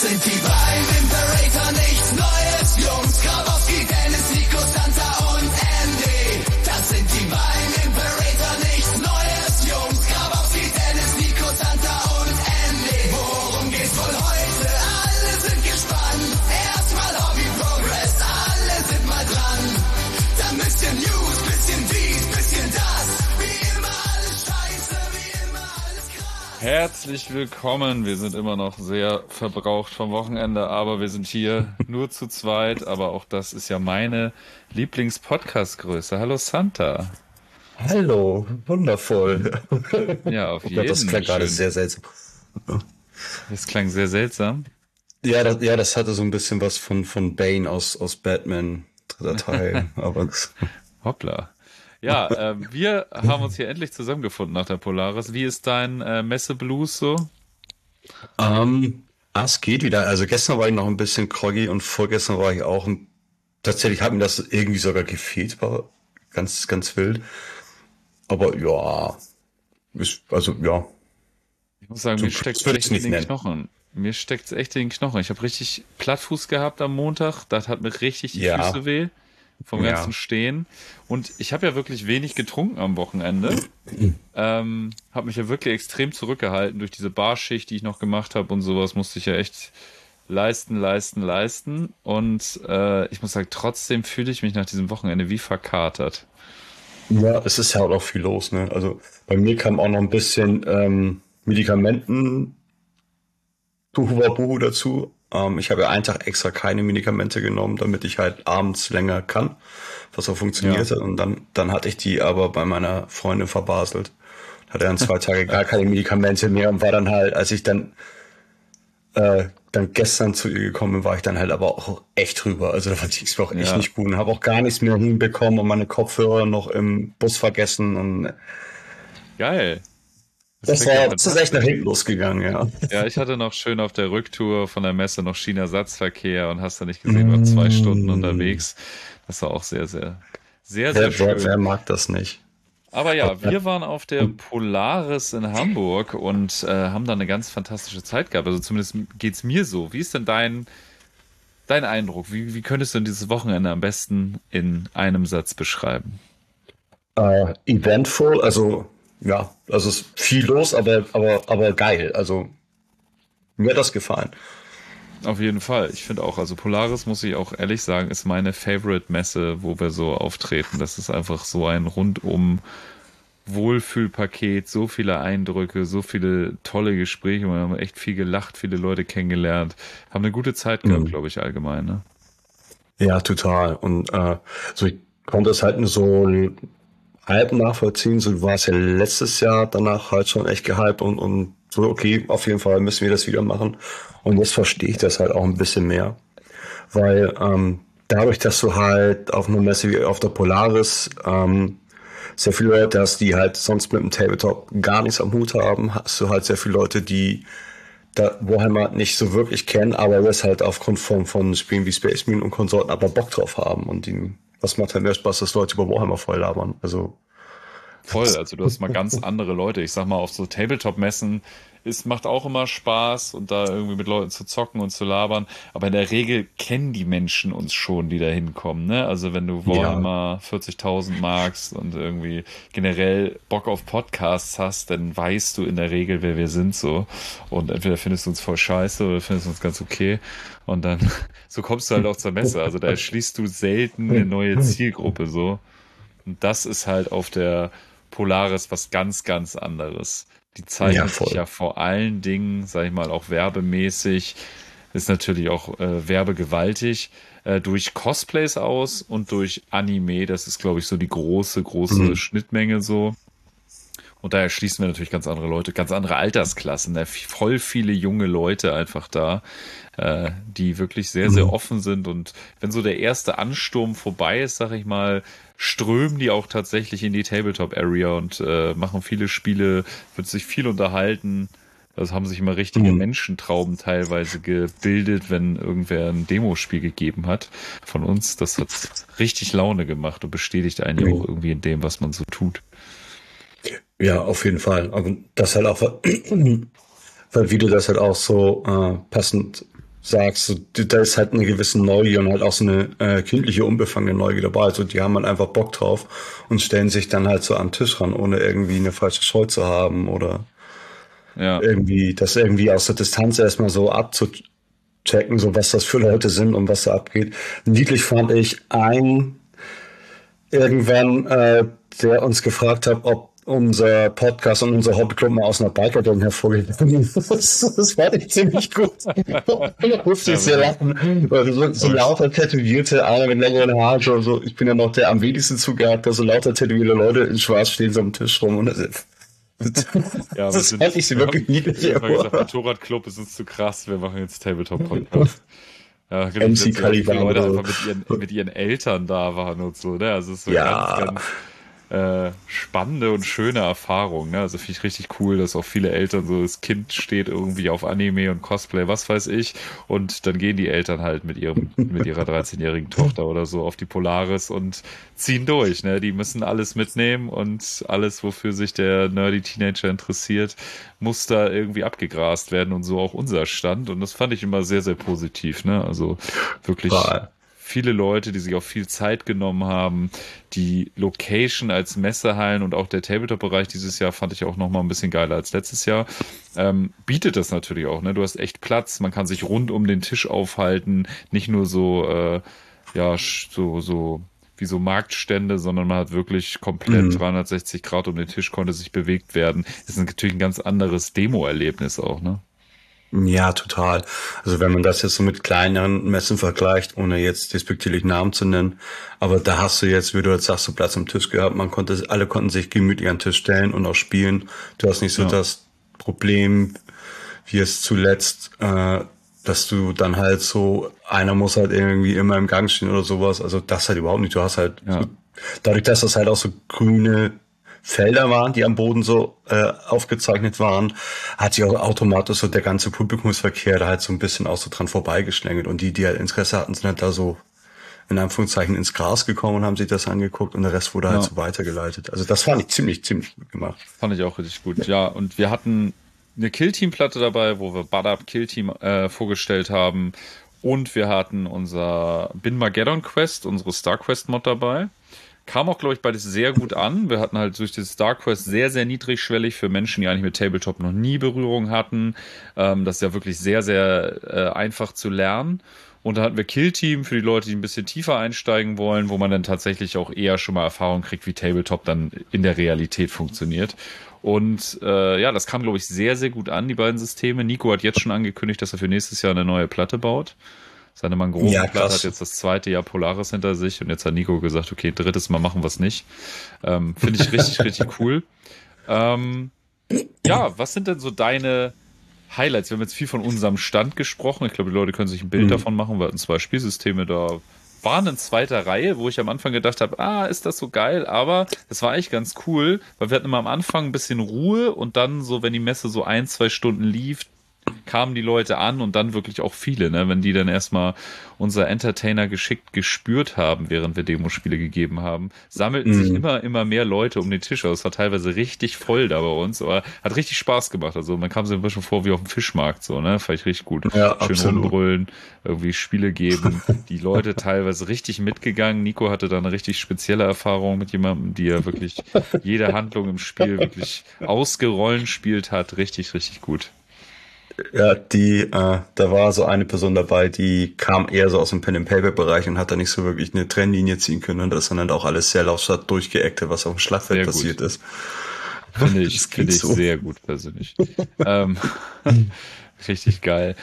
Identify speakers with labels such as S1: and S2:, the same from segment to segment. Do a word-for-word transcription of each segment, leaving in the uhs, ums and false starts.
S1: sind die beiden Imperator, nichts Neues, Jungs. Grabowski, Dennis, Nico, Santa und Andy. Das sind die beiden Imperator, nichts Neues, Jungs. Grabowski, Dennis, Nico, Santa und Andy. Worum geht's wohl heute? Alle sind gespannt. Erstmal Hobby Progress, alle sind mal dran. Dann bisschen News, bisschen dies, bisschen das. Wie immer alles scheiße, wie immer alles krass.
S2: Herzlich willkommen. Wir sind immer noch sehr verbraucht vom Wochenende, aber wir sind hier nur zu zweit. Aber auch das ist ja meine Lieblings-Podcast-Größe. Hallo Santa.
S3: Hallo, wundervoll.
S2: Ja, auf
S3: Oh
S2: jeden
S3: Gott, das klang gerade
S2: schön.
S3: sehr seltsam.
S2: Das klang sehr seltsam.
S3: Ja, das, ja, das hatte so ein bisschen was von, von Bane aus, aus Batman, dritter Teil. Aber das,
S2: Hoppla. Ja, äh, wir haben uns hier endlich zusammengefunden nach der Polaris. Wie ist dein äh, Messe-Blues so?
S3: ähm, ah, es geht wieder. Also gestern war ich noch ein bisschen groggy und vorgestern war ich auch ein, tatsächlich hat mir das irgendwie sogar gefehlt, war ganz, ganz wild. Aber ja, ist, also ja.
S2: Ich muss sagen,
S3: So
S2: mir steckt es
S3: würde
S2: echt
S3: ich's
S2: in
S3: nicht
S2: den
S3: nennen.
S2: Knochen. Mir steckt es echt in den Knochen. Ich habe richtig Plattfuß gehabt am Montag. Das hat mir richtig die
S3: Ja.
S2: Füße weh vom
S3: Ja.
S2: ganzen Stehen. Und ich habe ja wirklich wenig getrunken am Wochenende. ähm, habe mich ja wirklich extrem zurückgehalten durch diese Barschicht, die ich noch gemacht habe und sowas. Musste ich ja echt leisten, leisten, leisten. Und äh, ich muss sagen, trotzdem fühle ich mich nach diesem Wochenende wie verkatert.
S3: Ja, es ist ja auch noch viel los, ne? Also bei mir kam auch noch ein bisschen ähm, Medikamenten Buhu dazu. Ähm, ich habe ja einen Tag extra keine Medikamente genommen, damit ich halt abends länger kann, was auch funktioniert
S2: Ja.
S3: hat. Und dann, dann hatte ich die aber bei meiner Freundin verbaselt. Hatte dann zwei Tage gar keine Medikamente mehr und war dann halt, als ich dann äh, dann gestern zu ihr gekommen bin, war ich dann halt aber auch echt drüber. Also da war es mir auch echt
S2: Ja.
S3: nicht gut und habe auch gar nichts mehr hinbekommen und meine Kopfhörer noch im Bus vergessen und
S2: Geil.
S3: das
S2: klingt ja
S3: war, das ist echt nach
S2: fantastisch.
S3: hinten losgegangen, ja.
S2: Ja, ich hatte noch schön auf der Rücktour von der Messe noch Schienenersatzverkehr und hast du nicht gesehen, war zwei Stunden unterwegs. Das war auch sehr, sehr, sehr, sehr
S3: Wer, wer,
S2: schön.
S3: wer mag das nicht?
S2: Aber ja, wir waren auf der Polaris in Hamburg und äh, haben da eine ganz fantastische Zeit gehabt. Also zumindest geht's mir so. Wie ist denn dein, dein Eindruck? Wie, wie könntest du denn dieses Wochenende am besten in einem Satz beschreiben?
S3: Äh, eventful, also ja, also es ist viel los, aber, aber, aber geil. Also mir hat das gefallen.
S2: Auf jeden Fall. Ich finde auch, also Polaris, muss ich auch ehrlich sagen, ist meine Favorite-Messe, wo wir so auftreten. Das ist einfach so ein rundum Wohlfühlpaket, so viele Eindrücke, so viele tolle Gespräche. Wir haben echt viel gelacht, viele Leute kennengelernt, haben eine gute Zeit gehabt,
S3: Mhm.
S2: glaube ich, allgemein. Ne?
S3: Ja, total. Und äh, so ich konnte es halt nur so halb nachvollziehen. So war es ja letztes Jahr danach halt schon echt gehypt und, und so, okay, auf jeden Fall müssen wir das wieder machen. Und jetzt verstehe ich das halt auch ein bisschen mehr. Weil ähm, dadurch, dass du halt auf einer Messe wie auf der Polaris ähm, sehr viele Leute hast, die halt sonst mit dem Tabletop gar nichts am Hut haben, hast du halt sehr viele Leute, die da Warhammer nicht so wirklich kennen, aber das halt aufgrund von, von Spielen wie Space Marine und Konsorten aber Bock drauf haben. Und die, was macht halt mehr Spaß, dass Leute über Warhammer voll labern. Also
S2: Voll, also du hast mal ganz andere Leute. Ich sag mal, auf so Tabletop-Messen es macht auch immer Spaß und da irgendwie mit Leuten zu zocken und zu labern. Aber in der Regel kennen die Menschen uns schon, die da hinkommen. Ne? Also wenn du Warhammer vierzigtausend magst und irgendwie generell Bock auf Podcasts hast, dann weißt du in der Regel, wer wir sind so. Und entweder findest du uns voll scheiße oder findest du uns ganz okay. Und dann, so kommst du halt auch zur Messe. Also da erschließt du selten eine neue Zielgruppe so. Und das ist halt auf der Polaris was ganz, ganz anderes. Die zeichnet
S3: Ja,
S2: sich
S3: voll.
S2: ja vor allen Dingen, sag ich mal, auch werbemäßig, ist natürlich auch äh, werbegewaltig, äh, durch Cosplays aus und durch Anime. Das ist, glaube ich, so die große, große
S3: Mhm.
S2: Schnittmenge so. Und da erschließen wir natürlich ganz andere Leute, ganz andere Altersklassen. Ne? Voll viele junge Leute einfach da, äh, die wirklich sehr, sehr
S3: Mhm.
S2: offen sind. Und wenn so der erste Ansturm vorbei ist, sag ich mal, strömen die auch tatsächlich in die Tabletop-Area und äh, machen viele Spiele, wird sich viel unterhalten. Das haben sich immer richtige
S3: Mhm.
S2: Menschentrauben teilweise gebildet, wenn irgendwer ein Demospiel gegeben hat von uns. Das hat richtig Laune gemacht und bestätigt einen ja
S3: Mhm.
S2: auch irgendwie in dem, was man so tut.
S3: Ja, auf jeden Fall. Aber das halt auch, weil wie du das halt auch so äh, passend sagst, so, da ist halt eine gewisse Neugier und halt auch so eine äh, kindliche, unbefangene Neugier dabei. Also die haben halt einfach Bock drauf und stellen sich dann halt so am Tisch ran, ohne irgendwie eine falsche Scheu zu haben oder
S2: Ja.
S3: irgendwie das irgendwie aus der Distanz erstmal so abzuchecken, so was das für Leute sind und was da abgeht. Niedlich fand ich ein irgendwann, äh, der uns gefragt hat, ob unser Podcast und unser Hobbyclub mal aus einer Biker-Gang hervorgegangen ist. Das, das fand ich ziemlich gut. Da musste ich sehr lachen. Weil so, so lauter tätowierte, einer mit längeren Haaren, so, so, ich bin ja noch der am wenigsten zugehört, so lauter tätowierte Leute in Schwarz stehen so am Tisch rum und das ist,
S2: Ja,
S3: das
S2: sind,
S3: fand ich sie wirklich niedlich.
S2: Ich habe gesagt, Motorradclub ist uns zu krass, wir machen jetzt Tabletop-Podcast. Ja, genau,
S3: M C
S2: dass ja viele
S3: Caliban
S2: Leute
S3: oder-
S2: einfach mit ihren, mit ihren Eltern da waren und so, ne? Also es ist so
S3: Ja.
S2: ganz, ganz äh, spannende und schöne Erfahrung, ne? Also finde ich richtig cool, dass auch viele Eltern so, das Kind steht irgendwie auf Anime und Cosplay, was weiß ich, und dann gehen die Eltern halt mit ihrem, mit ihrer dreizehnjährigen Tochter oder so auf die Polaris und ziehen durch, ne? Die müssen alles mitnehmen und alles, wofür sich der nerdy Teenager interessiert, muss da irgendwie abgegrast werden und so auch unser Stand, und das fand ich immer sehr, sehr positiv, ne? Also wirklich
S3: Total.
S2: viele Leute, die sich auch viel Zeit genommen haben. Die Location als Messehallen und auch der Tabletop-Bereich dieses Jahr fand ich auch noch mal ein bisschen geiler als letztes Jahr. Ähm, bietet das natürlich auch, ne? Du hast echt Platz, man kann sich rund um den Tisch aufhalten, nicht nur so, äh, ja, sch- so, so wie so Marktstände, sondern man hat wirklich komplett
S3: Mhm.
S2: dreihundertsechzig Grad um den Tisch, konnte sich bewegt werden. Das ist natürlich ein ganz anderes Demo-Erlebnis auch, ne?
S3: Ja, total. Also wenn man das jetzt so mit kleineren Messen vergleicht, ohne jetzt despektierlich Namen zu nennen, aber da hast du jetzt, wie du jetzt sagst, so Platz am Tisch gehabt, man konnte, alle konnten sich gemütlich an den Tisch stellen und auch spielen. Du hast nicht so
S2: Ja.
S3: das Problem, wie es zuletzt, äh, dass du dann halt so, einer muss halt irgendwie immer im Gang stehen oder sowas. Also das halt überhaupt nicht. Du hast halt,
S2: Ja.
S3: so, dadurch, dass das halt auch so grüne Felder waren, die am Boden so äh, aufgezeichnet waren, hat sich auch automatisch so der ganze Publikumsverkehr da halt so ein bisschen auch so dran vorbeigeschlängelt. Und die, die halt Interesse hatten, sind halt da so in Anführungszeichen ins Gras gekommen und haben sich das angeguckt, und der Rest wurde halt
S2: Ja.
S3: so weitergeleitet. Also das fand ich ziemlich, ziemlich gut gemacht.
S2: Fand ich auch richtig gut. Ja, und wir hatten eine Kill-Team-Platte dabei, wo wir Bud Up Kill-Team äh, vorgestellt haben. Und wir hatten unser Bin-Mageddon Quest, unsere Star Quest-Mod dabei. Kam auch, glaube ich, beides sehr gut an. Wir hatten halt durch das Star Quest sehr, sehr niedrigschwellig für Menschen, die eigentlich mit Tabletop noch nie Berührung hatten. Ähm, das ist ja wirklich sehr, sehr äh, einfach zu lernen. Und da hatten wir Kill-Team für die Leute, die ein bisschen tiefer einsteigen wollen, wo man dann tatsächlich auch eher schon mal Erfahrung kriegt, wie Tabletop dann in der Realität funktioniert. Und äh, ja, das kam, glaube ich, sehr, sehr gut an, die beiden Systeme. Nico hat jetzt schon angekündigt, dass er für nächstes Jahr eine neue Platte baut. Seine Mangrovenplatte
S3: Ja, krass.
S2: hat jetzt das zweite Jahr Polaris hinter sich, und jetzt hat Nico gesagt, okay, drittes Mal machen wir es nicht. Ähm, Finde ich richtig, richtig cool. Ähm, ja, was sind denn so deine Highlights? Wir haben jetzt viel von unserem Stand gesprochen. Ich glaube, die Leute können sich ein Bild
S3: Mhm.
S2: davon machen. Wir hatten zwei Spielsysteme da. Waren in zweiter Reihe, wo ich am Anfang gedacht habe, ah, ist das so geil, aber das war eigentlich ganz cool, weil wir hatten immer am Anfang ein bisschen Ruhe, und dann so, wenn die Messe so ein, zwei Stunden lief, kamen die Leute an, und dann wirklich auch viele, ne? Wenn die dann erstmal unser Entertainer geschickt gespürt haben, während wir Demospiele gegeben haben, sammelten sich
S3: Mhm.
S2: immer, immer mehr Leute um den Tisch aus. Es war teilweise richtig voll da bei uns, aber hat richtig Spaß gemacht. Also man kam sich ein bisschen vor wie auf dem Fischmarkt, so, ne? Fand ich richtig gut.
S3: Ja,
S2: Schön
S3: absolut.
S2: rumbrüllen, irgendwie Spiele geben, die Leute teilweise richtig mitgegangen. Nico hatte da eine richtig spezielle Erfahrung mit jemandem, die ja wirklich jede Handlung im Spiel wirklich ausgerollen spielt hat. Richtig, richtig gut.
S3: Ja, die, äh, da war so eine Person dabei, die kam eher so aus dem Pen-and-Paper-Bereich und hat da nicht so wirklich eine Trennlinie ziehen können, und das sind dann auch alles sehr lautstark durchgeactet, was auf dem Schlachtfeld
S2: Sehr gut.
S3: passiert ist.
S2: Finde ich,
S3: Das geht
S2: finde ich
S3: so.
S2: sehr gut persönlich. ähm, richtig geil.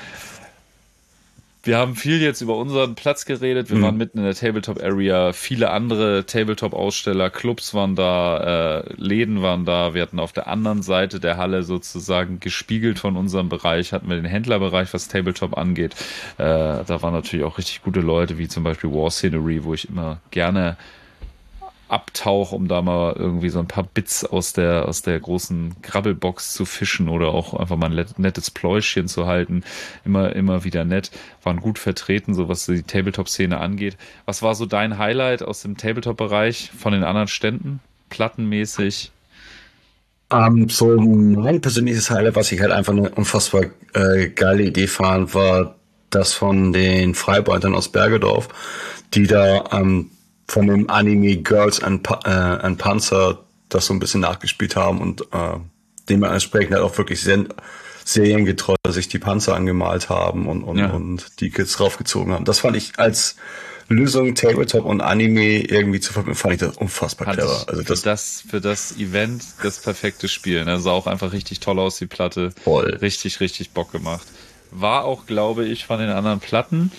S2: Wir haben viel jetzt über unseren Platz geredet. Wir
S3: Mhm.
S2: waren mitten in der Tabletop-Area. Viele andere Tabletop-Aussteller, Clubs waren da, äh, Läden waren da. Wir hatten auf der anderen Seite der Halle sozusagen gespiegelt von unserem Bereich, hatten wir den Händlerbereich, was Tabletop angeht. Äh, da waren natürlich auch richtig gute Leute, wie zum Beispiel War Scenery, wo ich immer gerne abtauche, um da mal irgendwie so ein paar Bits aus der aus der großen Krabbelbox zu fischen oder auch einfach mal ein let- nettes Pläuschchen zu halten. Immer immer wieder nett. Waren gut vertreten, so was die Tabletop-Szene angeht. Was war so dein Highlight aus dem Tabletop-Bereich von den anderen Ständen? Plattenmäßig?
S3: Ähm, so mein persönliches Highlight, was ich halt einfach eine unfassbar äh, geile Idee fand, war das von den Freibeutern aus Bergedorf, die da ähm, von dem Anime Girls and, Pa- äh, and Panzer das so ein bisschen nachgespielt haben und äh, dementsprechend halt auch wirklich sen- seriengetreu sich die Panzer angemalt haben und, und,
S2: Ja.
S3: und die Kids draufgezogen haben. Das fand ich als Lösung Tabletop und Anime irgendwie zu verbinden, fand ich das unfassbar
S2: Fand
S3: clever.
S2: ich
S3: Also
S2: für
S3: das,
S2: das, für das Event das perfekte Spiel. Ne? Sah auch einfach richtig toll aus, die Platte.
S3: Voll.
S2: Richtig, richtig Bock gemacht. War auch, glaube ich, von den anderen Platten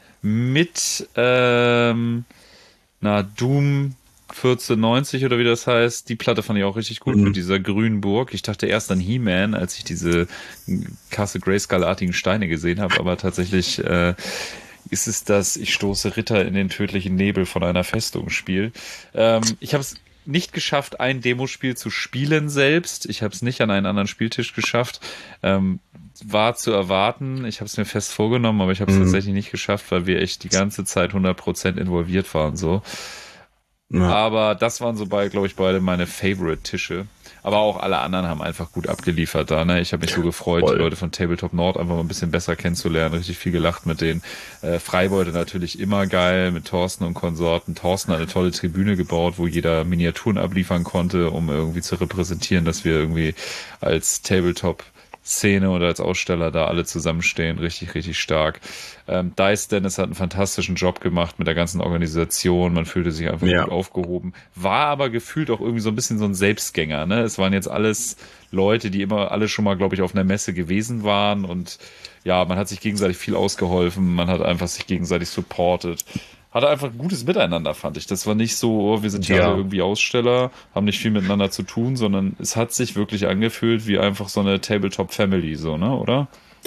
S2: mit ähm, na, Doom vierzehnhundertneunzig oder wie das heißt. Die Platte fand ich auch richtig gut
S3: Mhm.
S2: mit dieser grünen Burg. Ich dachte erst an He-Man, als ich diese Castle Grayskull-artigen Steine gesehen habe, aber tatsächlich äh, ist es das Ich stoße Ritter in den tödlichen Nebel von einer Festung Spiel. Ähm, ich habe es nicht geschafft, ein Demospiel zu spielen selbst. Ich habe es nicht an einen anderen Spieltisch geschafft. Ähm, war zu erwarten. Ich habe es mir fest vorgenommen, aber ich habe es
S3: Mhm.
S2: tatsächlich nicht geschafft, weil wir echt die ganze Zeit hundert Prozent involviert waren. So.
S3: Ja.
S2: Aber das waren so, bei, glaube ich, beide meine Favorite-Tische. Aber auch alle anderen haben einfach gut abgeliefert da. Ne? Ich habe mich so gefreut,
S3: Voll.
S2: die Leute von Tabletop Nord einfach mal ein bisschen besser kennenzulernen. Richtig viel gelacht mit denen. Äh, Freibeute natürlich immer geil mit Thorsten und Konsorten. Thorsten hat eine tolle Tribüne gebaut, wo jeder Miniaturen abliefern konnte, um irgendwie zu repräsentieren, dass wir irgendwie als Tabletop Szene oder als Aussteller da alle zusammenstehen. Richtig, richtig stark. Ähm, Dice Dennis hat einen fantastischen Job gemacht mit der ganzen Organisation. Man fühlte sich einfach
S3: Ja.
S2: gut aufgehoben. War aber gefühlt auch irgendwie so ein bisschen so ein Selbstgänger. Ne? Es waren jetzt alles Leute, die immer alle schon mal, glaube ich, auf einer Messe gewesen waren. Und ja, man hat sich gegenseitig viel ausgeholfen. Man hat einfach sich gegenseitig supportet. Hatte einfach ein gutes Miteinander, fand ich. Das war nicht so, oh, wir sind ja
S3: Ja.
S2: alle irgendwie Aussteller, haben nicht viel miteinander zu tun, sondern es hat sich wirklich angefühlt wie einfach so eine Tabletop-Family, so, ne, oder?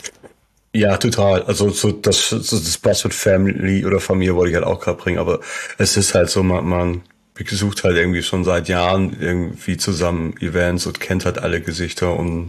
S3: Ja, total. Also so das, so das Buzzword Family oder Familie wollte ich halt auch gerade bringen, aber es ist halt so, man, man besucht halt irgendwie schon seit Jahren irgendwie zusammen Events und kennt halt alle Gesichter und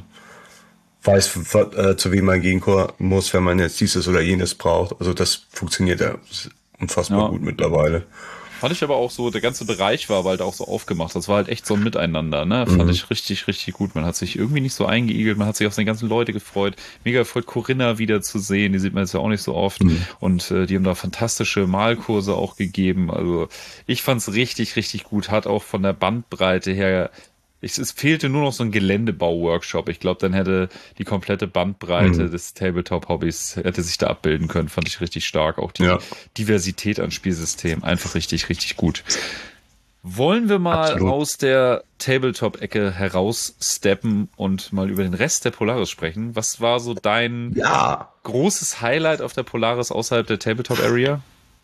S3: weiß, wa- äh, zu wem man gehen ko- muss, wenn man jetzt dieses oder jenes braucht. Also das funktioniert ja unfassbar
S2: Ja.
S3: gut mittlerweile.
S2: Fand ich aber auch so, der ganze Bereich war aber halt auch so aufgemacht. Das war halt echt so ein Miteinander, ne? Fand ich richtig, richtig gut. Man hat sich irgendwie nicht so eingeigelt, man hat sich auf seine ganzen Leute gefreut. Mega gefreut, Corinna wieder zu sehen. Die sieht man jetzt ja auch nicht so oft. Und äh, die haben da fantastische Malkurse auch gegeben. Also ich fand's richtig, richtig gut. Hat auch von der Bandbreite her. Ich, es fehlte nur noch so ein Geländebau-Workshop. Ich glaube, dann hätte die komplette Bandbreite
S3: Mhm.
S2: des Tabletop-Hobbys hätte sich da abbilden können. Fand ich richtig stark. Auch die
S3: Ja.
S2: Diversität an Spielsystemen. Einfach richtig, richtig gut. Wollen wir mal
S3: Absolut.
S2: aus der Tabletop-Ecke heraussteppen und mal über den Rest der Polaris sprechen? Was war so dein
S3: Ja.
S2: großes Highlight auf der Polaris außerhalb der Tabletop-Area?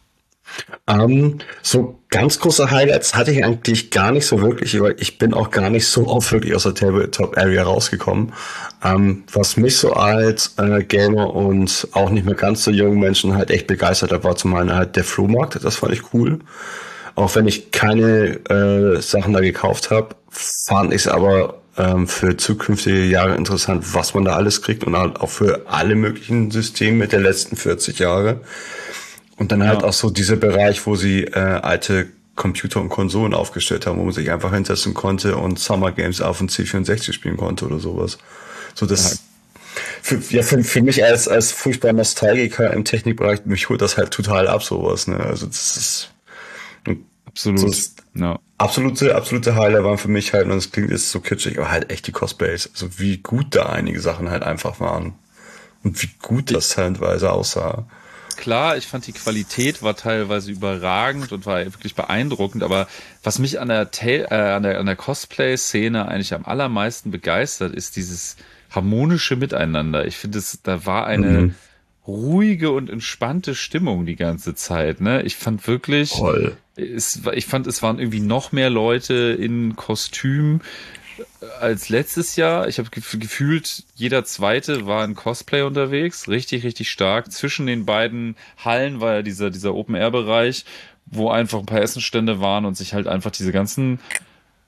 S3: Ähm, so ganz große Highlights hatte ich eigentlich gar nicht so wirklich, weil ich bin auch gar nicht so oft wirklich aus der Tabletop-Area rausgekommen. Ähm, was mich so als äh, Gamer und auch nicht mehr ganz so jungen Menschen halt echt begeistert hat, war zum einen halt der Flohmarkt. Das fand ich cool. Auch wenn ich keine äh, Sachen da gekauft habe, fand ich es aber ähm, für zukünftige Jahre interessant, was man da alles kriegt und halt auch für alle möglichen Systeme der letzten vierzig Jahre. Und dann halt
S2: Ja.
S3: auch so dieser Bereich, wo sie äh, alte Computer und Konsolen aufgestellt haben, wo man sich einfach hinsetzen konnte und Summer Games auf dem C vierundsechzig spielen konnte oder sowas. So das für, ja, für, für mich als als furchtbar Nostalgiker im Technikbereich, mich holt das halt total ab, sowas. Ne? Also das ist
S2: Absolut.
S3: so ist
S2: Ja.
S3: absolute absolute Highlight waren für mich halt, und das klingt jetzt so kitschig, aber halt echt die Cosplays. Also wie gut da einige Sachen halt einfach waren und wie gut das teilweise aussah.
S2: Klar, ich fand die Qualität war teilweise überragend und war wirklich beeindruckend, aber was mich an der, Ta- äh, an der, an der Cosplay-Szene eigentlich am allermeisten begeistert, ist dieses harmonische Miteinander. Ich finde, es, da war eine
S3: Mhm.
S2: ruhige und entspannte Stimmung die ganze Zeit. Ne? Ich fand wirklich,
S3: Toll.
S2: es, war- ich fand, es waren irgendwie noch mehr Leute in Kostüm als letztes Jahr. Ich habe gef gefühlt, jeder Zweite war in Cosplay unterwegs. Richtig, richtig stark. Zwischen den beiden Hallen war ja dieser, dieser Open-Air-Bereich, wo einfach ein paar Essenstände waren und sich halt einfach diese ganzen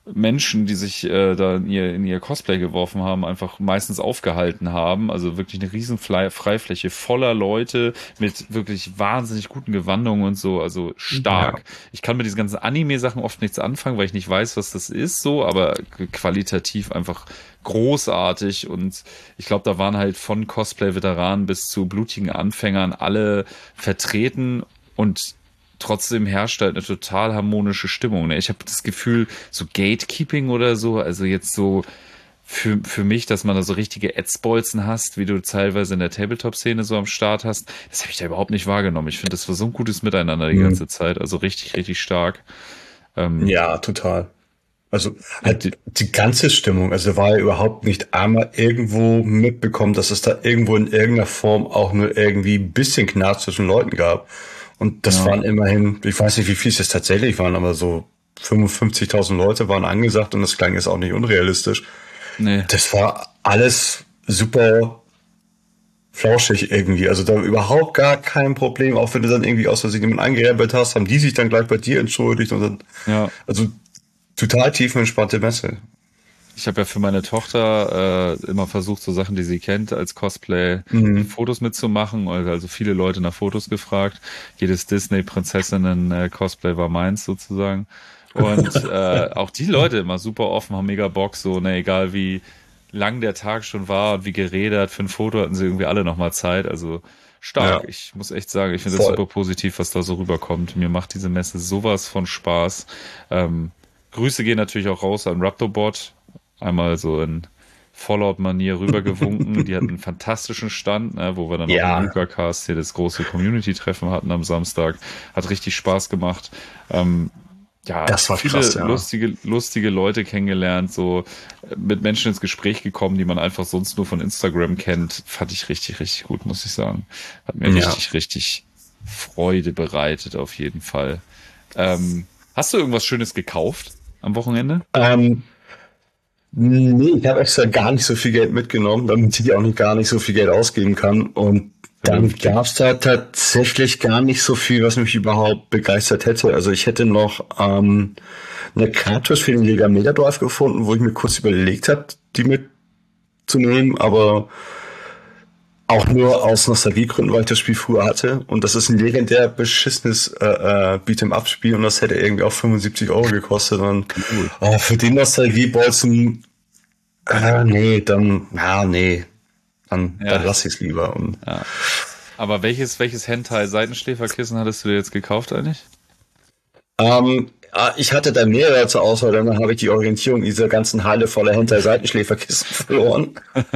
S2: Menschen, die sich äh, da in ihr, in ihr Cosplay geworfen haben, einfach meistens aufgehalten haben. Also wirklich eine riesen Fly- Freifläche voller Leute mit wirklich wahnsinnig guten Gewandungen und so. Also stark.
S3: Ja.
S2: Ich kann mit diesen ganzen Anime-Sachen oft nichts anfangen, weil ich nicht weiß, was das ist, so, aber qualitativ einfach großartig. Und ich glaube, da waren halt von Cosplay-Veteranen bis zu blutigen Anfängern alle vertreten und trotzdem herrscht halt eine total harmonische Stimmung. Ne? Ich habe das Gefühl, so Gatekeeping oder so, also jetzt so für, für mich, dass man da so richtige Ätzbolzen hast, wie du teilweise in der Tabletop-Szene so am Start hast, das habe ich da überhaupt nicht wahrgenommen. Ich finde, das war so ein gutes Miteinander die
S3: Mhm.
S2: ganze Zeit, also richtig, richtig stark. Ähm,
S3: Ja, total. Also halt die, die ganze Stimmung, also da war ja überhaupt nicht einmal irgendwo mitbekommen, dass es da irgendwo in irgendeiner Form auch nur irgendwie ein bisschen Knast zwischen Leuten gab. Und das
S2: Ja.
S3: waren immerhin, ich weiß nicht, wie viel es jetzt tatsächlich waren, aber so fünfundfünfzigtausend Leute waren angesagt und das klang jetzt auch nicht unrealistisch.
S2: nee.
S3: Das war alles super flauschig irgendwie. Also da überhaupt gar kein Problem. Auch wenn du dann irgendwie aus Versehen jemanden angerempelt hast, haben die sich dann gleich bei dir entschuldigt und dann,
S2: Ja.
S3: also total tiefenentspannte Messe.
S2: Ich habe ja für meine Tochter äh, immer versucht, so Sachen, die sie kennt, als Cosplay
S3: Mhm.
S2: Fotos mitzumachen. Also viele Leute nach Fotos gefragt. Jedes Disney-Prinzessinnen-Cosplay war meins sozusagen. Und äh, auch die Leute immer super offen, haben mega Bock, so, ne, egal wie lang der Tag schon war und wie geredet, für ein Foto hatten sie irgendwie alle nochmal Zeit. Also stark.
S3: Ja.
S2: Ich muss echt sagen, ich finde das
S3: Voll.
S2: super positiv, was da so rüberkommt. Mir macht diese Messe sowas von Spaß. Ähm, Grüße gehen natürlich auch raus an Raptorbot. Einmal so in Fallout-Manier rübergewunken. Die hatten einen fantastischen Stand, ne, wo wir dann
S3: Ja.
S2: auch im Luca-Cast hier das große Community-Treffen hatten am Samstag. Hat richtig Spaß gemacht. Ähm, ja,
S3: Das war
S2: viele
S3: krass, ja.
S2: lustige, lustige Leute kennengelernt, so äh, mit Menschen ins Gespräch gekommen, die man einfach sonst nur von Instagram kennt. Fand ich richtig, richtig gut, muss ich sagen. Hat mir
S3: Ja.
S2: richtig, richtig Freude bereitet, auf jeden Fall. Ähm, hast du irgendwas Schönes gekauft am Wochenende?
S3: Ähm, nee, ich habe extra gar nicht so viel Geld mitgenommen, damit ich auch nicht gar nicht so viel Geld ausgeben kann. Und dann
S2: Vernünftig.
S3: gab es da tatsächlich gar nicht so viel, was mich überhaupt begeistert hätte. Also ich hätte noch ähm, eine Cartridge für den Lega Mega Drive gefunden, wo ich mir kurz überlegt habe, die mitzunehmen, aber auch nur aus Nostalgiegründen, weil ich das Spiel früher hatte. Und das ist ein legendär beschissenes äh, äh, Beat'em-up-Spiel und das hätte irgendwie auch fünfundsiebzig Euro gekostet. Und oh, für den Nostalgiebolzen, äh, nee, dann, ja, nee, dann,
S2: Ja.
S3: dann lass ich es lieber. Und,
S2: Aber welches, welches Hentai-Seitenschläferkissen hattest du dir jetzt gekauft eigentlich?
S3: ähm, ah, ich hatte da mehrere zur Auswahl, dann habe ich die Orientierung dieser ganzen Halle voller Hinter-Seitenschläferkissen verloren.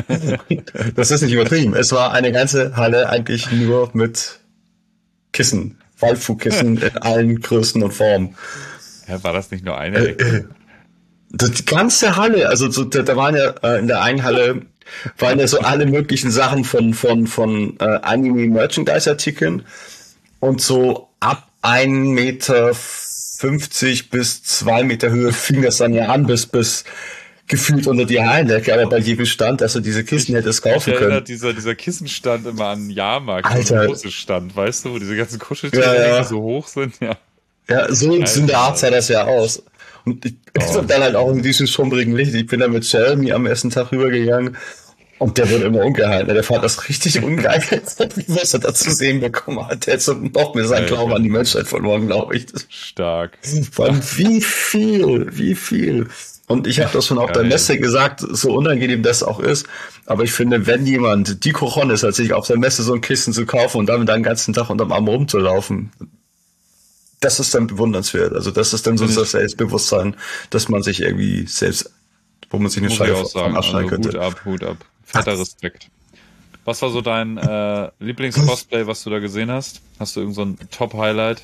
S3: Das ist nicht übertrieben. Es war eine ganze Halle eigentlich nur mit Kissen. Waldfugkissen in allen Größen und Formen.
S2: Ja, war das nicht nur eine
S3: Äh,
S2: Ecke?
S3: äh, das, die ganze Halle, also so, da, da waren ja äh, in der einen Halle waren ja so alle möglichen Sachen von von von äh, Anime-Merchandise-Artikeln und so ab ein Meter fünfzig bis zwei Meter Höhe fing das dann ja an bis bis gefühlt unter die Hallenecke, aber bei jedem Stand, dass du diese Kissen hättest
S2: Mich
S3: kaufen können.
S2: erinnert dieser, dieser Kissenstand immer an einen Jahrmarkt, so
S3: Alter.
S2: ein großes Stand, weißt du, wo diese ganzen Kuscheltiere
S3: Ja, ja.
S2: so hoch sind, ja.
S3: Ja, so in
S2: Alter.
S3: der Art sah das ja aus. Und ich
S2: Oh.
S3: dann halt auch in diesem schummrigen Licht. Ich bin dann mit Jeremy am ersten Tag rübergegangen und der wurde immer ungehalten. Der fand das richtig ungeil, was er da zu sehen bekommen hat. Der hat so noch mehr seinen
S2: Alter.
S3: Glauben an die Menschheit verloren, glaube ich. Das
S2: Stark.
S3: Vor allem, wie viel, wie viel. Und ich habe das schon auf der
S2: Geil.
S3: Messe gesagt, so unangenehm das auch ist. Aber ich finde, wenn jemand die Cojones hat, sich auf der Messe so ein Kissen zu kaufen und damit den ganzen Tag unterm Arm rumzulaufen, das ist dann bewundernswert. Also das ist dann so
S2: Finde ich-
S3: das Selbstbewusstsein, dass man sich irgendwie selbst, wo man sich eine
S2: Muss ich
S3: Scheibe
S2: auch sagen.
S3: abschneiden
S2: Also Hut
S3: könnte.
S2: ab, Hut ab. Fetter Respekt. Was war so dein äh, Lieblings-Cosplay, was du da gesehen hast? Hast du irgend so ein Top-Highlight?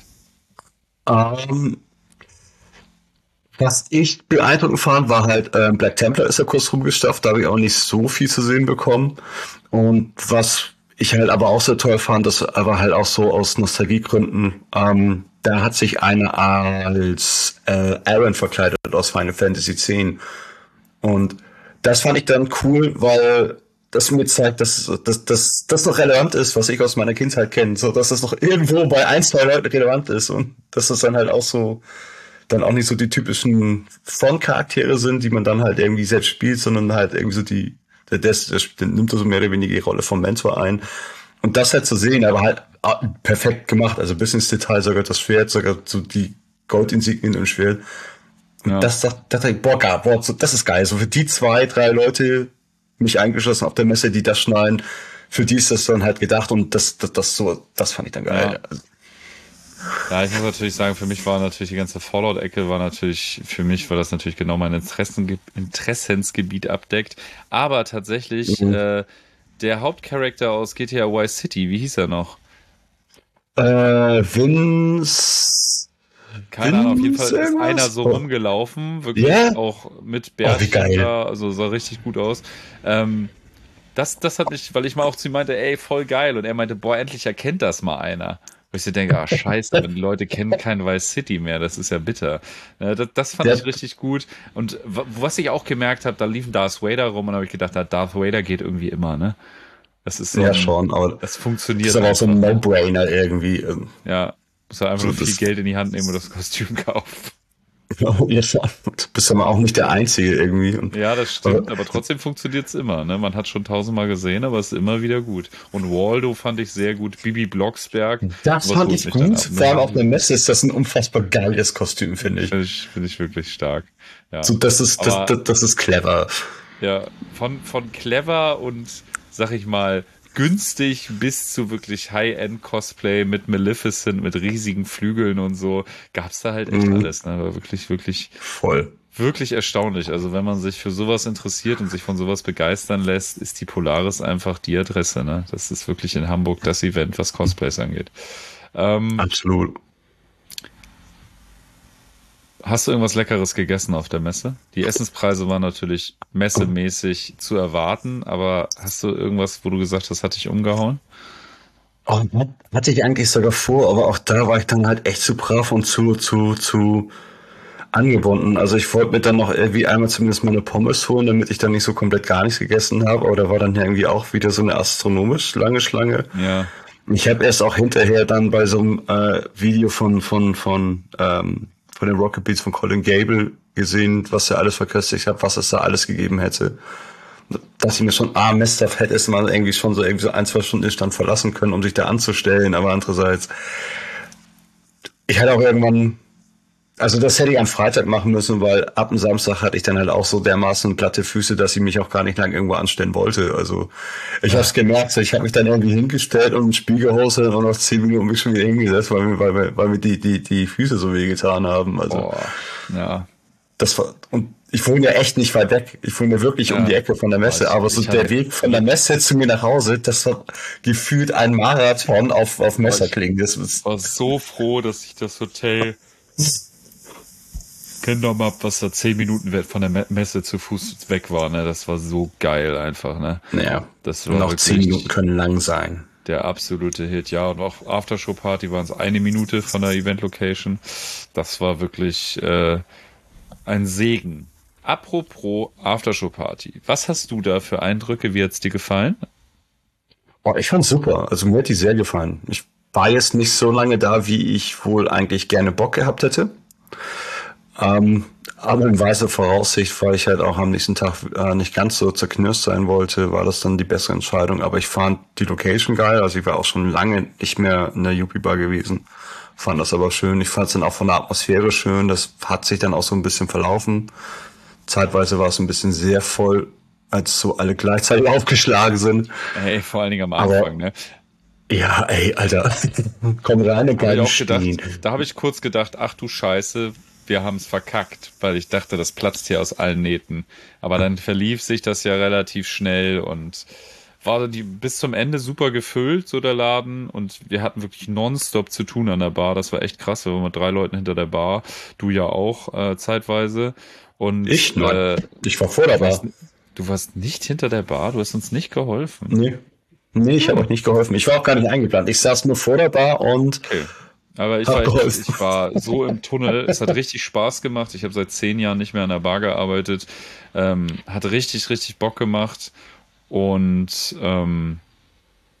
S3: Ähm, was ich beeindruckend fand, war halt, ähm, Black Templar ist ja kurz rumgestafft, da habe ich auch nicht so viel zu sehen bekommen. Und was ich halt aber auch sehr toll fand, das war halt auch so aus Nostalgiegründen, ähm, da hat sich einer als äh, Aaron verkleidet aus Final Fantasy X. Und das fand ich dann cool, weil das mir zeigt, dass dass dass das noch relevant ist, was ich aus meiner Kindheit kenne, so dass das noch irgendwo bei ein, zwei Leuten relevant ist und dass das dann halt auch so dann auch nicht so die typischen Frontcharaktere sind, die man dann halt irgendwie selbst spielt, sondern halt irgendwie so die, der, der, der, der nimmt so mehr oder weniger die Rolle vom Mentor ein. Und das halt zu sehen, aber halt perfekt gemacht, also bis ins Detail, sogar das Schwert, sogar so die Goldinsignien im Schwert. Und ja. das, das, das, boah, boah, das ist geil. So für die zwei, drei Leute, mich eingeschlossen auf der Messe, die das schneiden, für die ist das dann halt gedacht und das, das, das so, das fand ich dann geil.
S2: Ja. Ja, ich muss natürlich sagen, für mich war natürlich die ganze Fallout-Ecke war natürlich, für mich war das natürlich genau mein Interessen, Interessensgebiet abdeckt. Aber tatsächlich, mhm. äh, der Hauptcharakter aus G T A Vice City, wie hieß er noch?
S3: Äh, Vince.
S2: Keine Ahnung, auf jeden Fall ist einer so rumgelaufen, wirklich yeah? auch mit Bärtchen da, also sah richtig gut aus. Ähm, das, das hat mich, weil ich mal auch zu ihm meinte, ey, voll geil. Und er meinte, boah, endlich erkennt das mal einer. Wo ich so denke, ah, scheiße, die Leute kennen kein Vice City mehr, das ist ja bitter. Das, das fand ja. ich richtig gut. Und was ich auch gemerkt habe, da lief Darth Vader rum und habe ich gedacht, Darth Vader geht irgendwie immer, ne? Das ist so
S3: ja
S2: ein,
S3: schon, aber
S2: das funktioniert.
S3: Das ist aber auch so ein No-Brainer irgendwie.
S2: Ja, muss halt einfach so nur viel Geld in die Hand nehmen und das Kostüm kaufen.
S3: Oh, ja, du bist aber auch nicht der Einzige irgendwie. Und,
S2: ja, das stimmt, aber, aber trotzdem funktioniert es immer. Ne? Man hat schon tausendmal gesehen, aber es ist immer wieder gut. Und Waldo fand ich sehr gut. Bibi Blocksberg.
S3: Das fand ich gut. Vor allem auf der Messe ist das ein unfassbar geiles Kostüm, finde ich.
S2: Finde ich, find ich wirklich stark. Ja.
S3: So, das ist, das, aber, das, das ist clever.
S2: Ja, von, von clever und, sag ich mal, günstig bis zu wirklich High-End-Cosplay mit Maleficent, mit riesigen Flügeln und so, gab's da halt echt mhm. alles. Ne? War wirklich, wirklich
S3: voll.
S2: Wirklich erstaunlich. Also wenn man sich für sowas interessiert und sich von sowas begeistern lässt, ist die Polaris einfach die Adresse. Ne? Das ist wirklich in Hamburg das Event, was Cosplays angeht. Ähm,
S3: Absolut.
S2: Hast du irgendwas Leckeres gegessen auf der Messe? Die Essenspreise waren natürlich messemäßig zu erwarten, aber hast du irgendwas, wo du gesagt hast, hat dich umgehauen?
S3: Oh, hatte ich eigentlich sogar vor, aber auch da war ich dann halt echt zu brav und zu, zu, zu angebunden. Also ich wollte mir dann noch irgendwie einmal zumindest meine Pommes holen, damit ich dann nicht so komplett gar nichts gegessen habe, aber da war dann irgendwie auch wieder so eine astronomisch lange Schlange.
S2: Ja.
S3: Ich habe erst auch hinterher dann bei so einem äh, Video von, von, von, ähm, von den Rocket Beats von Colin Gable gesehen, was er alles verköstigt hat, was es da alles gegeben hätte. Dass ich mir schon, ah, Mestaf hätte es mal irgendwie schon so irgendwie so ein, zwei Stunden den Stand verlassen können, um sich da anzustellen, aber andererseits, ich hatte auch irgendwann, also das hätte ich am Freitag machen müssen, weil ab dem Samstag hatte ich dann halt auch so dermaßen platte Füße, dass ich mich auch gar nicht lang irgendwo anstellen wollte. Also ich ja. habe es gemerkt, so, ich habe mich dann irgendwie hingestellt und ein Spiel gehostet und nach zehn Minuten mich schon wieder hingesetzt, weil mir, weil mir, weil mir die, die, die Füße so weh getan haben. Also
S2: oh, ja.
S3: Das war, und ich wohne ja echt nicht weit weg. Ich wohne ja wirklich ja. um die Ecke von der Messe, aber so der Weg von der Messe zu mir nach Hause, das war gefühlt ein Marathon auf, auf Messerklingen. Das
S2: ich war so froh, dass ich das Hotel genommen habe, was da zehn Minuten von der Messe zu Fuß weg war. Ne? Das war so geil einfach. Ne?
S3: Ja,
S2: das war
S3: noch zehn Minuten können lang sein.
S2: Der absolute Hit. Ja, und auch Aftershow-Party waren es eine Minute von der Event-Location. Das war wirklich äh, ein Segen. Apropos Aftershow-Party. Was hast du da für Eindrücke? Wie hat's dir gefallen?
S3: Oh, ich fand's super. Also mir hat die sehr gefallen. Ich war jetzt nicht so lange da, wie ich wohl eigentlich gerne Bock gehabt hätte. Ähm, aber in weiser Voraussicht, weil ich halt auch am nächsten Tag äh, nicht ganz so zerknirscht sein wollte, war das dann die bessere Entscheidung. Aber ich fand die Location geil. Also ich war auch schon lange nicht mehr in der Yuppie-Bar gewesen. Fand das aber schön. Ich fand es dann auch von der Atmosphäre schön. Das hat sich dann auch so ein bisschen verlaufen. Zeitweise war es ein bisschen sehr voll, als so alle gleichzeitig aufgeschlagen sind.
S2: Hey, vor allen Dingen am Anfang, aber, ne?
S3: Ja, ey, Alter. Komm rein und
S2: bleib stehen. Da habe ich kurz gedacht, ach du Scheiße, wir haben es verkackt, weil ich dachte, das platzt hier aus allen Nähten. Aber dann verlief sich das ja relativ schnell und war die bis zum Ende super gefüllt, so der Laden. Und wir hatten wirklich nonstop zu tun an der Bar. Das war echt krass. Wir waren mit drei Leuten hinter der Bar. Du ja auch äh, zeitweise. Und,
S3: ich? Nein. Äh, ich war vor der Bar.
S2: Du warst nicht hinter der Bar? Du hast uns nicht geholfen?
S3: Nee. Nee, ich habe euch nicht geholfen. Ich war auch gar nicht eingeplant. Ich saß nur vor der Bar und...
S2: Okay. Aber ich war, ich, ich war so im Tunnel. Es hat richtig Spaß gemacht. Ich habe seit zehn Jahren nicht mehr an der Bar gearbeitet. Ähm, hat richtig, richtig Bock gemacht. Und ähm,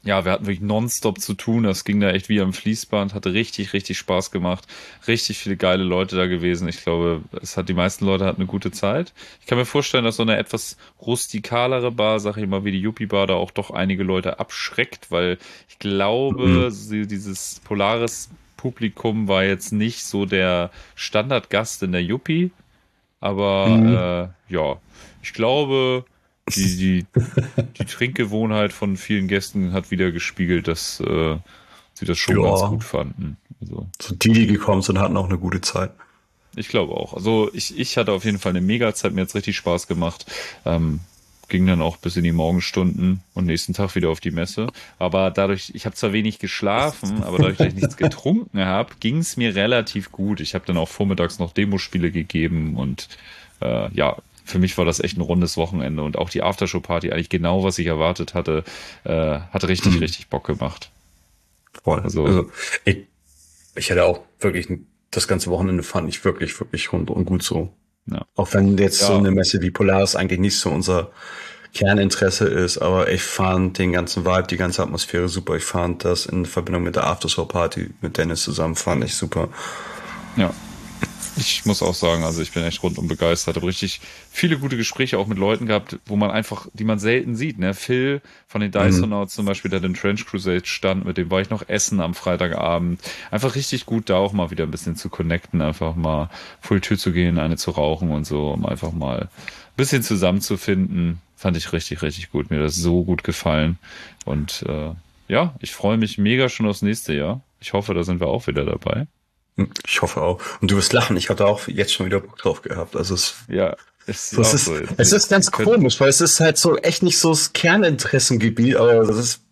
S2: ja, wir hatten wirklich nonstop zu tun. Das ging da echt wie am Fließband. Hatte richtig, richtig Spaß gemacht. Richtig viele geile Leute da gewesen. Ich glaube, es hat die meisten Leute hatten eine gute Zeit. Ich kann mir vorstellen, dass so eine etwas rustikalere Bar, sag ich mal, wie die Yuppie Bar, da auch doch einige Leute abschreckt, weil ich glaube, mhm. sie, dieses Polaris Publikum war jetzt nicht so der Standardgast in der Yuppie. Aber mhm. äh, ja, ich glaube, die, die, die Trinkgewohnheit von vielen Gästen hat wieder gespiegelt, dass äh, sie das schon ja. ganz gut fanden. Also,
S3: so die, die gekommen sind, hatten auch eine gute Zeit.
S2: Ich glaube auch. Also ich, ich hatte auf jeden Fall eine Mega-Zeit, mir hat's richtig Spaß gemacht. Ähm, ging dann auch bis in die Morgenstunden und nächsten Tag wieder auf die Messe. Aber dadurch, ich habe zwar wenig geschlafen, aber dadurch, dass ich nichts getrunken habe, ging es mir relativ gut. Ich habe dann auch vormittags noch Demospiele gegeben und äh, ja, für mich war das echt ein rundes Wochenende und auch die Aftershow-Party, eigentlich genau, was ich erwartet hatte, äh, hat richtig, mhm. richtig Bock gemacht.
S3: Voll. Also, also ich, ich hatte auch wirklich, das ganze Wochenende fand ich wirklich, wirklich rund und gut so. Ja. Auch wenn jetzt ja. so eine Messe wie Polaris eigentlich nicht so unser Kerninteresse ist, aber ich fand den ganzen Vibe, die ganze Atmosphäre super. Ich fand das in Verbindung mit der Aftershow-Party mit Dennis zusammen, fand ich super.
S2: Ja. Ich muss auch sagen, also ich bin echt rundum begeistert. Habe richtig viele gute Gespräche auch mit Leuten gehabt, wo man einfach, die man selten sieht. Ne? Phil von den Dysonauts mhm. zum Beispiel, der den Trench Crusade stand, mit dem war ich noch essen am Freitagabend. Einfach richtig gut, da auch mal wieder ein bisschen zu connecten, einfach mal vor die Tür zu gehen, eine zu rauchen und so, um einfach mal ein bisschen zusammenzufinden. Fand ich richtig, richtig gut. Mir hat das so gut gefallen. Und äh, ja, ich freue mich mega schon aufs nächste Jahr. Ich hoffe, da sind wir auch wieder dabei.
S3: Ich hoffe auch. Und du wirst lachen. Ich hatte auch jetzt schon wieder Bock drauf gehabt. Also es,
S2: ja, ist
S3: so, es, ist, so. es ist ganz komisch, weil es ist halt so echt nicht so das Kerninteressengebiet, aber das ist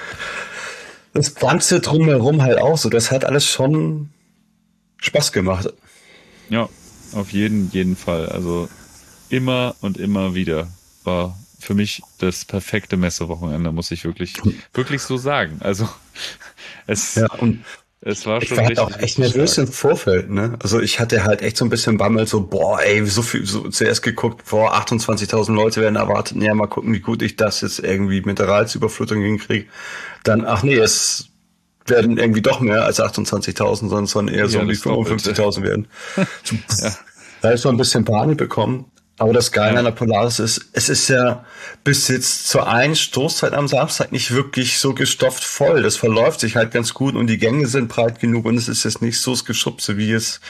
S3: das Ganze drumherum halt auch so. Das hat alles schon Spaß gemacht.
S2: Ja, auf jeden, jeden Fall. Also immer und immer wieder war für mich das perfekte Messewochenende, muss ich wirklich, wirklich so sagen. Also es
S3: ja, und
S2: Es war schon
S3: ich war halt auch echt nervös im Vorfeld, ne? Also ich hatte halt echt so ein bisschen Bammel, so, boah, ey, so viel, so zuerst geguckt, boah, achtundzwanzigtausend Leute werden erwartet, ja, mal gucken, wie gut ich das jetzt irgendwie mit der Reizüberflutung hinkriege. Dann, ach nee, es werden irgendwie doch mehr als achtundzwanzigtausend, sondern sollen eher so um die fünfundfünfzigtausend werden. Ja. Da habe ich so ein bisschen Panik bekommen. Aber das Geile ja. an der Polaris ist, es ist ja bis jetzt zur einen Stoßzeit am Samstag nicht wirklich so gestopft voll. Das verläuft sich halt ganz gut und die Gänge sind breit genug und es ist jetzt nicht so das Geschubse, wie es,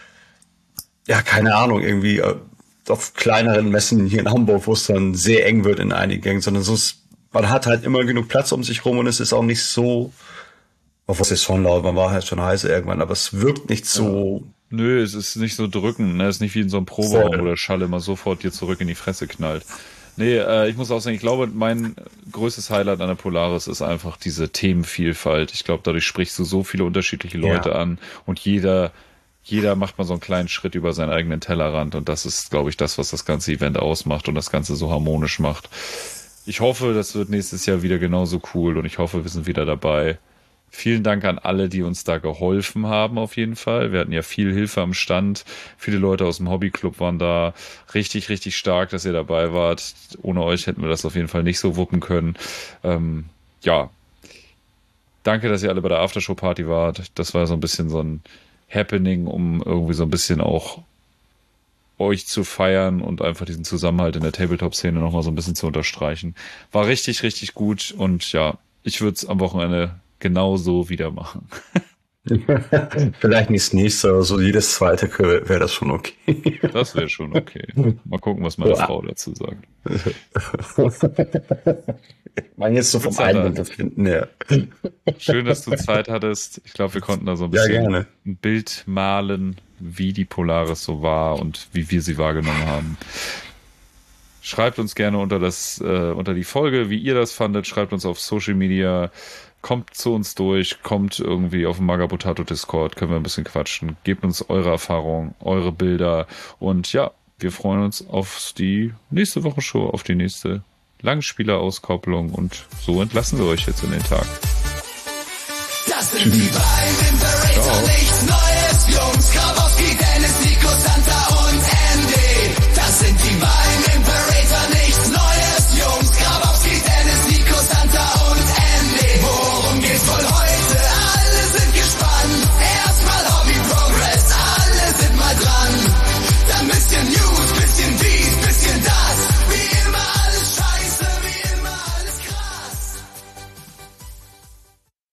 S3: ja, keine Ahnung, irgendwie auf kleineren Messen hier in Hamburg, wo es dann sehr eng wird in einigen Gängen, sondern so ist, man hat halt immer genug Platz um sich rum und es ist auch nicht so, obwohl es ist schon laut, man war halt schon heiß irgendwann, aber es wirkt nicht so... Ja.
S2: Nö, es ist nicht so drückend, ne? Es ist nicht wie in so einem Proberaum, wo der Schall immer sofort dir zurück in die Fresse knallt. Nee, äh, ich muss auch sagen, ich glaube, mein größtes Highlight an der Polaris ist einfach diese Themenvielfalt. Ich glaube, dadurch sprichst du so viele unterschiedliche Leute ja. an und jeder, jeder macht mal so einen kleinen Schritt über seinen eigenen Tellerrand und das ist, glaube ich, das, was das ganze Event ausmacht und das Ganze so harmonisch macht. Ich hoffe, das wird nächstes Jahr wieder genauso cool und ich hoffe, wir sind wieder dabei. Vielen Dank an alle, die uns da geholfen haben, auf jeden Fall. Wir hatten ja viel Hilfe am Stand. Viele Leute aus dem Hobbyclub waren da. Richtig, richtig stark, dass ihr dabei wart. Ohne euch hätten wir das auf jeden Fall nicht so wuppen können. Ähm, ja. Danke, dass ihr alle bei der Aftershow-Party wart. Das war so ein bisschen so ein Happening, um irgendwie so ein bisschen auch euch zu feiern und einfach diesen Zusammenhalt in der Tabletop-Szene nochmal so ein bisschen zu unterstreichen. War richtig, richtig gut und ja, ich würde es am Wochenende genauso wieder machen.
S3: Vielleicht nicht das nächste, aber so jedes zweite wäre wär das schon okay.
S2: Das wäre schon okay. Mal gucken, was meine ja. Frau dazu sagt.
S3: Ich meine jetzt so vom Einwand finden, ja.
S2: Schön, dass du Zeit hattest. Ich glaube, wir konnten da so ein bisschen ja, ein Bild malen, wie die Polaris so war und wie wir sie wahrgenommen haben. Schreibt uns gerne unter das äh, unter die Folge, wie ihr das fandet. Schreibt uns auf Social Media. Kommt zu uns durch, kommt irgendwie auf dem Magabotato Discord, können wir ein bisschen quatschen. Gebt uns eure Erfahrungen, eure Bilder und ja, wir freuen uns auf die nächste Woche Show, auf die nächste Langspieler-Auskopplung und so entlassen wir euch jetzt in den Tag.
S1: Das sind die beiden Imperator, nichts Neues, Jungs, Grabowski, Dennis,